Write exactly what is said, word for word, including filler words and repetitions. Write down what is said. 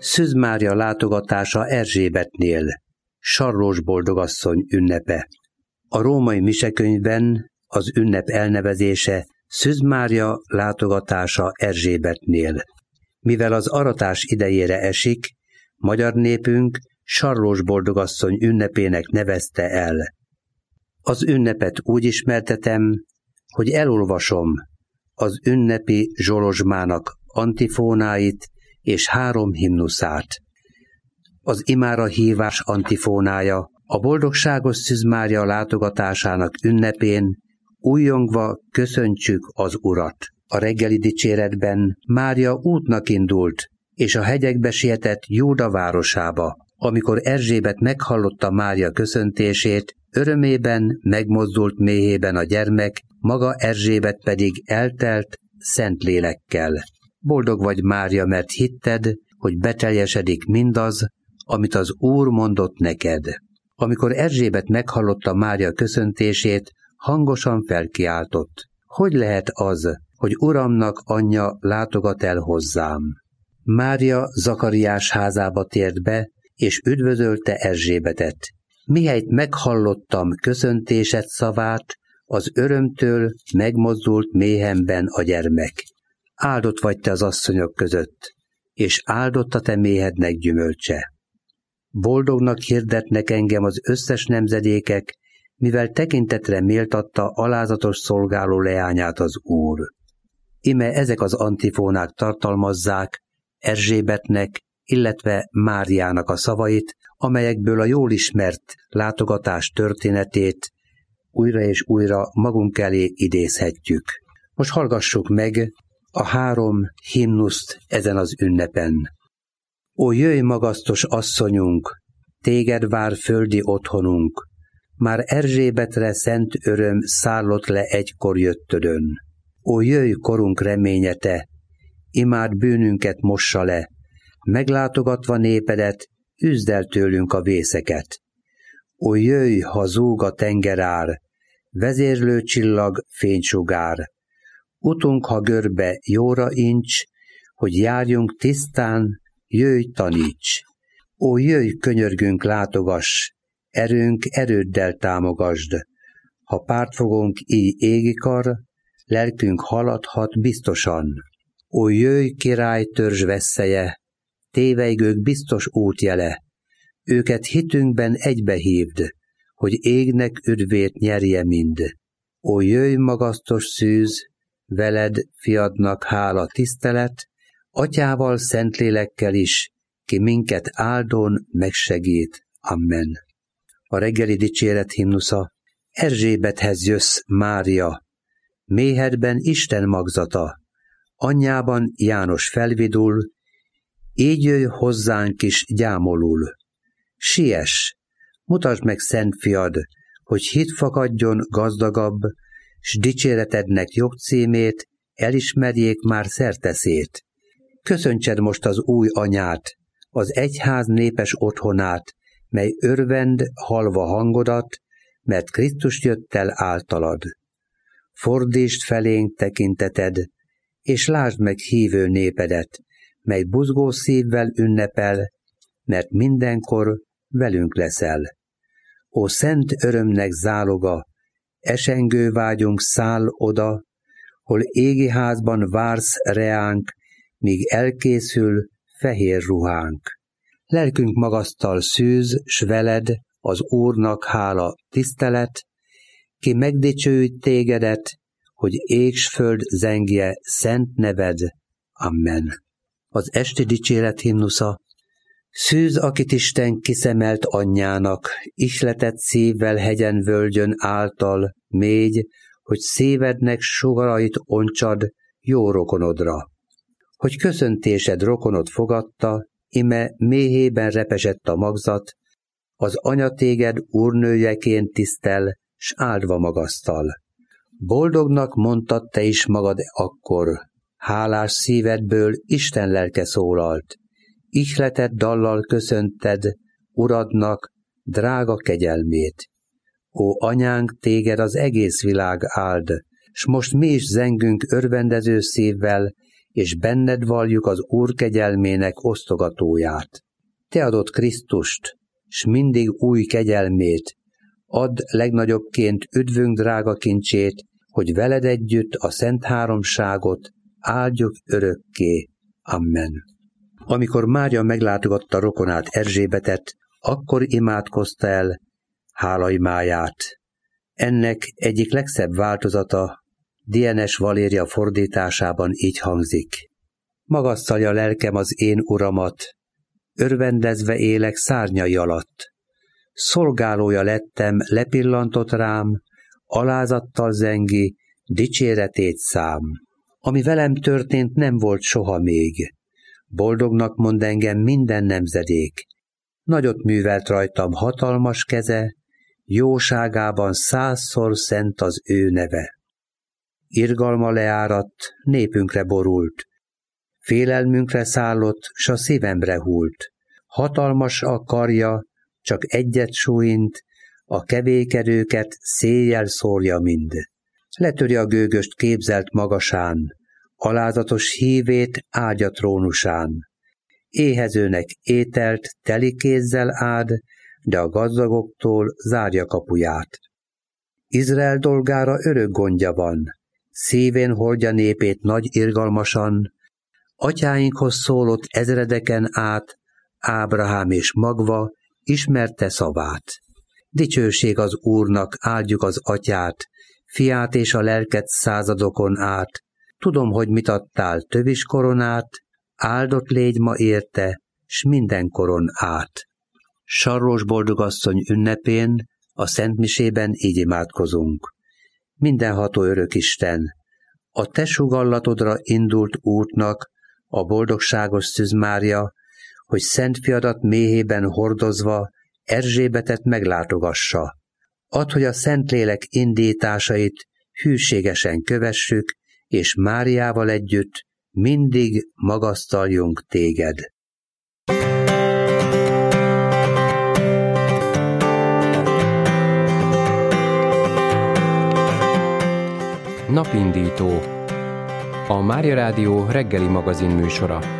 Szűz Mária látogatása Erzsébetnél, Sarlós boldogasszony ünnepe. A római misekönyvben az ünnep elnevezése Szűz Mária látogatása Erzsébetnél. Mivel az aratás idejére esik, magyar népünk Sarlós boldogasszony ünnepének nevezte el. Az ünnepet úgy ismertetem, hogy elolvasom az ünnepi zsolozsmának antifónáit és három himnuszát. Az imára hívás antifónája a boldogságos Szűz Mária látogatásának ünnepén újjongva köszöntsük az Urat. A reggeli dicséretben Mária útnak indult, és a hegyekbe sietett Júda városába. Amikor Erzsébet meghallotta Mária köszöntését, örömében megmozdult méhében a gyermek, maga Erzsébet pedig eltelt szent lélekkel. Boldog vagy, Mária, mert hitted, hogy beteljesedik mindaz, amit az Úr mondott neked. Amikor Erzsébet meghallotta Mária köszöntését, hangosan felkiáltott: hogy lehet az, hogy Uramnak anyja látogat el hozzám? Mária Zakariás házába tért be, és üdvözölte Erzsébetet. Mihelyt meghallottam köszöntésed szavát, az örömtől megmozdult méhemben a gyermek. Áldott vagy te az asszonyok között, és áldott a te méhednek gyümölcse. Boldognak hirdetnek engem az összes nemzedékek, mivel tekintetre méltatta alázatos szolgáló leányát az Úr. Ime ezek az antifónák tartalmazzák Erzsébetnek, illetve Máriának a szavait, amelyekből a jól ismert látogatás történetét újra és újra magunk elé idézhetjük. Most hallgassuk meg a három himnuszt ezen az ünnepen. Ó, jöjj, magasztos asszonyunk, téged vár földi otthonunk, már Erzsébetre szent öröm szállott le egykor jöttödön. Ó, jöjj, korunk reményete, imád bűnünket mossa le, meglátogatva népedet, üzd el tőlünk a vészeket. Ó, jöjj, ha zúg a tengerár, vezérlő csillag fénysugár, utunk, ha görbe jóra incs, hogy járjunk tisztán, jöjj, taníts. Ó, jöjj, könyörgünk, látogass, erőnk erőddel támogasd. Ha pártfogónk így égi kar, lelkünk haladhat biztosan. Ó, jöjj, király törzs vesszeje, tévejgők biztos útjele, őket hitünkben egybehívd, hogy égnek üdvét nyerje mind. Ó, jöjj, magasztos szűz, veled fiadnak hála tisztelet, atyával, szentlélekkel is, ki minket áldon megsegít. Amen. A reggeli dicséret himnusza. Erzsébethez jössz, Mária, méhedben Isten magzata, anyjában János felvidul, így jöjj hozzánk is gyámolul. Siess, mutasd meg szent fiad, hogy hit fakadjon gazdagabb, s dicséretednek jogcímét elismerjék már szerteszét. Köszöntsed most az új anyát, az egyház népes otthonát, mely örvend halva hangodat, mert Krisztus jött el általad. Fordítsd felénk tekinteted, és lásd meg hívő népedet, mely buzgó szívvel ünnepel, mert mindenkor velünk leszel. Ó, szent örömnek záloga, esengő vágyunk száll oda, hol égi házban vársz reánk, míg elkészül fehér ruhánk. Lelkünk magasztal szűz, s veled az Úrnak hála tisztelet, ki megdicsőít tégedet, hogy ég s föld zengje szent neved. Amen. Az esti dicséret himnusza. Szűz, akit Isten kiszemelt anyjának, ihletett szívvel hegyen völgyön által, mégy, hogy szívednek sugarait oncsad jó rokonodra. Hogy köszöntésed rokonod fogadta, ime méhében repesett a magzat, az anya téged úrnőjeként tisztel, s áldva magasztal. Boldognak mondtad te is magad akkor, hálás szívedből Isten lelke szólalt, ihletett dallal köszönted Uradnak drága kegyelmét. Ó, anyánk, téged az egész világ áld, s most mi is zengünk örvendező szívvel, és benned valljuk az Úr kegyelmének osztogatóját. Te adod Krisztust, s mindig új kegyelmét, add legnagyobbként üdvünk drága kincsét, hogy veled együtt a szent háromságot áldjuk örökké. Amen. Amikor Mária meglátogatta rokonát Erzsébetet, akkor imádkozta el hálaimáját. Ennek egyik legszebb változata Dienes Valéria fordításában így hangzik. Magasztalja lelkem az én uramat, örvendezve élek szárnyai alatt. Szolgálója lettem, lepillantott rám, alázattal zengi, dicséretét szám. Ami velem történt, nem volt soha még. Boldognak mond engem minden nemzedék. Nagyot művelt rajtam hatalmas keze, jóságában százszor szent az ő neve. Irgalma leáradt, népünkre borult, félelmünkre szállott, s a szívemre hult. Hatalmas a karja, csak egyet súlyint, a kevékedőket széjjel szórja mind. Letöri a gőgöst képzelt magasán, alázatos hívét áldja trónusán. Éhezőnek ételt teli kézzel áld, de a gazdagoktól zárja kapuját. Izrael dolgára örök gondja van, szívén hordja népét nagy irgalmasan, atyáinkhoz szólott ezredeken át, Ábrahám és magva ismerte szavát. Dicsőség az Úrnak, áldjuk az atyát, fiát és a lelket századokon át. Tudom, hogy mit adtál tövis koronát, áldott légy ma érte, s mindenkoron át. Sarlós boldogasszony ünnepén, a szentmisében így imádkozunk. Mindenható örökisten, a te sugallatodra indult útnak, a boldogságos Szűz Mária, hogy szent fiadat méhében hordozva Erzsébetet meglátogassa. Add, hogy a Szentlélek indításait hűségesen kövessük, és Máriával együtt mindig magasztaljunk téged. Napindító. A Mária Rádió reggeli magazin műsora.